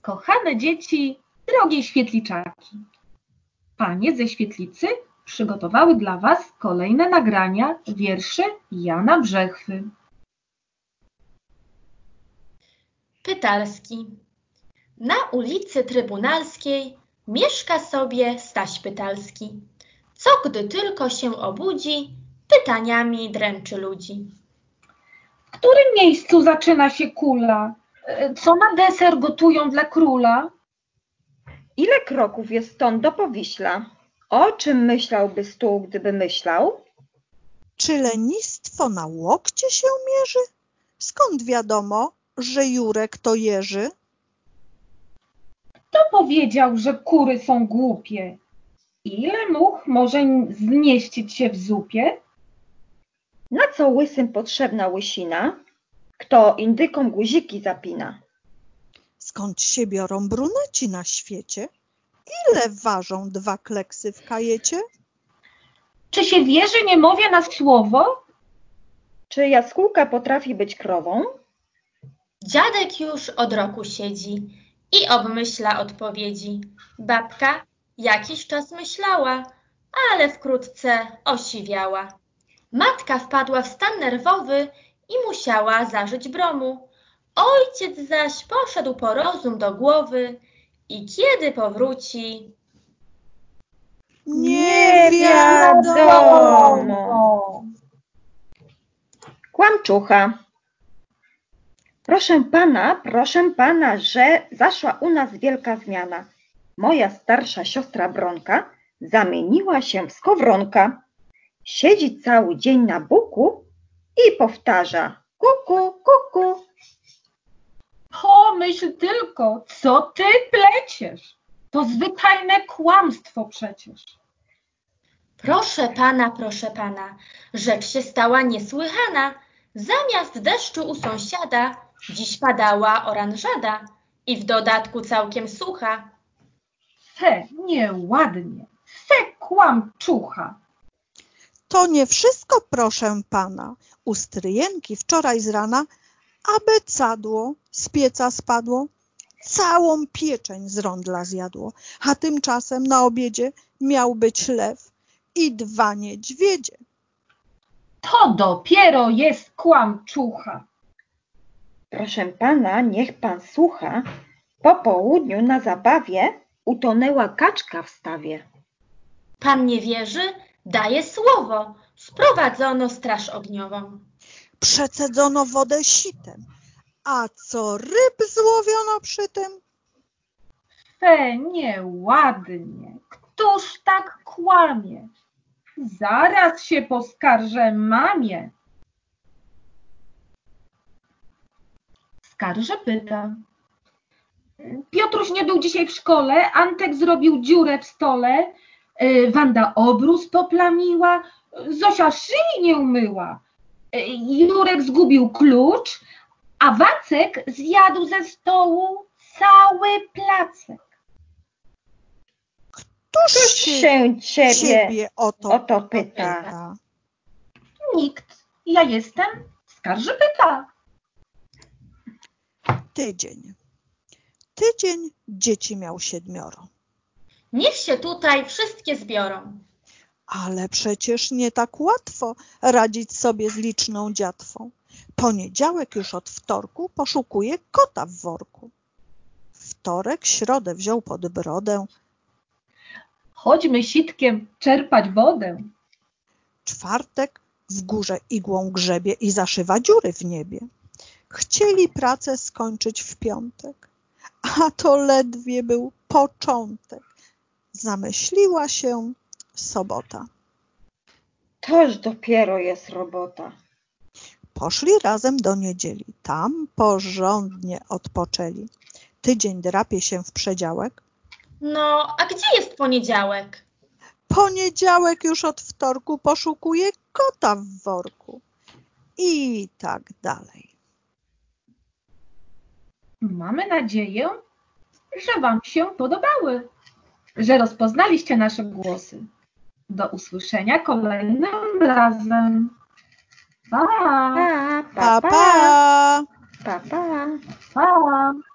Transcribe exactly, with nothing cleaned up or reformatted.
Kochane dzieci, drogie świetliczaki. Panie ze świetlicy przygotowały dla Was kolejne nagrania wierszy Jana Brzechwy. Pytalski. Na ulicy Trybunalskiej mieszka sobie Staś Pytalski, co gdy tylko się obudzi, pytaniami dręczy ludzi. W którym miejscu zaczyna się kula? Co na deser gotują dla króla? Ile kroków jest stąd do Powiśla? O czym myślałby stół, gdyby myślał? Czy lenistwo na łokcie się mierzy? Skąd wiadomo, że Jurek to Jerzy? Kto powiedział, że kury są głupie? Ile much może zmieścić się w zupie? Na co łysym potrzebna łysina? Kto indykom guziki zapina? Skąd się biorą bruneci na świecie? Ile ważą dwa kleksy w kajecie? Czy się wierzy niemowie na słowo? Czy jaskółka potrafi być krową? Dziadek już od roku siedzi i obmyśla odpowiedzi. Babka jakiś czas myślała, ale wkrótce osiwiała. Matka wpadła w stan nerwowy i musiała zażyć bromu. Ojciec zaś poszedł po rozum do głowy i kiedy powróci... Nie wiadomo. Kłamczucha. Proszę pana, proszę pana, że zaszła u nas wielka zmiana. Moja starsza siostra Bronka zamieniła się w skowronka. Siedzi cały dzień na buku i powtarza kuku, kuku. Pomyśl tylko, co ty pleciesz. To zwyczajne kłamstwo przecież. Proszę pana, proszę pana, rzecz się stała niesłychana. Zamiast deszczu u sąsiada dziś padała oranżada i w dodatku całkiem sucha. Fe, nieładnie, fe kłamczucha. To nie wszystko, proszę pana. U stryjenki wczoraj z rana abecadło z pieca spadło, całą pieczeń z rondla zjadło, a tymczasem na obiedzie miał być lew i dwa niedźwiedzie. To dopiero jest kłamczucha. Proszę pana, niech pan słucha. Po południu na zabawie utonęła kaczka w stawie. Pan nie wierzy? Daję słowo. Sprowadzono straż ogniową. Przecedzono wodę sitem, a co ryb złowiono przy tym? Fe, nieładnie, któż tak kłamie? Zaraz się poskarżę mamie. Skarżę pyta. Piotruś nie był dzisiaj w szkole, Antek zrobił dziurę w stole, Wanda obrus poplamiła, Zosia szyi nie umyła, Jurek zgubił klucz, a Wacek zjadł ze stołu cały placek. Któż się ciebie, ciebie o to, o to pyta? pyta? Nikt. Ja jestem skarży pyta. Tydzień. Tydzień dzieci miał siedmioro. Niech się tutaj wszystkie zbiorą. Ale przecież nie tak łatwo radzić sobie z liczną dziatwą. Poniedziałek już od wtorku poszukuje kota w worku. Wtorek środę wziął pod brodę. Chodźmy sitkiem czerpać wodę. Czwartek w górze igłą grzebie i zaszywa dziury w niebie. Chcieli pracę skończyć w piątek, a to ledwie był początek. Zamyśliła się sobota. Toż dopiero jest robota. Poszli razem do niedzieli. Tam porządnie odpoczęli. Tydzień drapie się w przedziałek. No, a gdzie jest poniedziałek? Poniedziałek już od wtorku poszukuje kota w worku. I tak dalej. Mamy nadzieję, że Wam się podobały, że rozpoznaliście nasze głosy. Do usłyszenia kolejnym razem. Pa! Pa, Pa, pa, pa, pa! pa, pa. Pa!